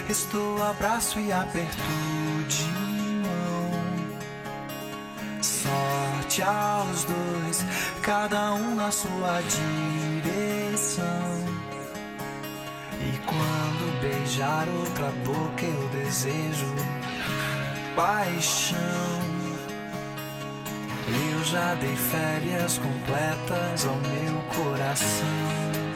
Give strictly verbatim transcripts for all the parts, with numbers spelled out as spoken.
Estou abraço e aperto de mão. Sorte aos dois, cada um na sua direção. E quando beijar outra boca eu desejo paixão. Eu já dei férias completas ao meu coração.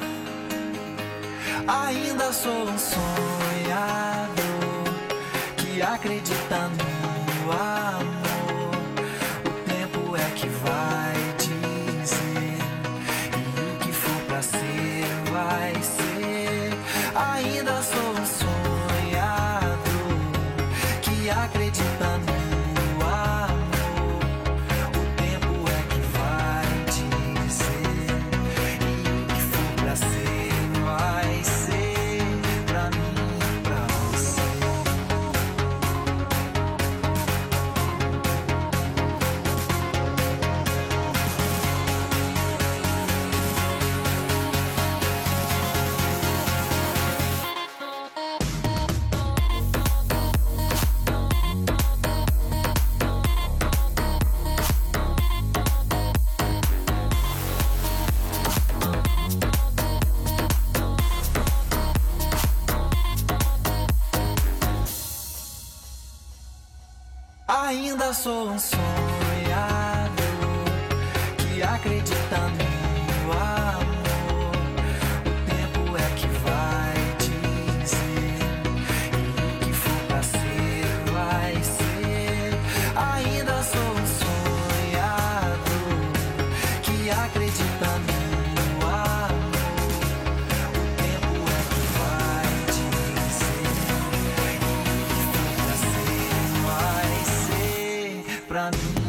Ainda sou um sonhador que acredita no amor. O tempo é que vai dizer, e o que for pra ser, vai ser. Ainda sou um sonhador que acredita no amor. O tempo é que vai dizer, e o que for pra ser, vai ser pra mim e pra você. Ainda sou um sonhador que acredita no amor. O tempo é que vai dizer, e o que for pra ser, vai ser. Ainda sou um sonhador que acredita no amor. O tempo é que vai dizer, e o que for pra ser, vai ser pra mim.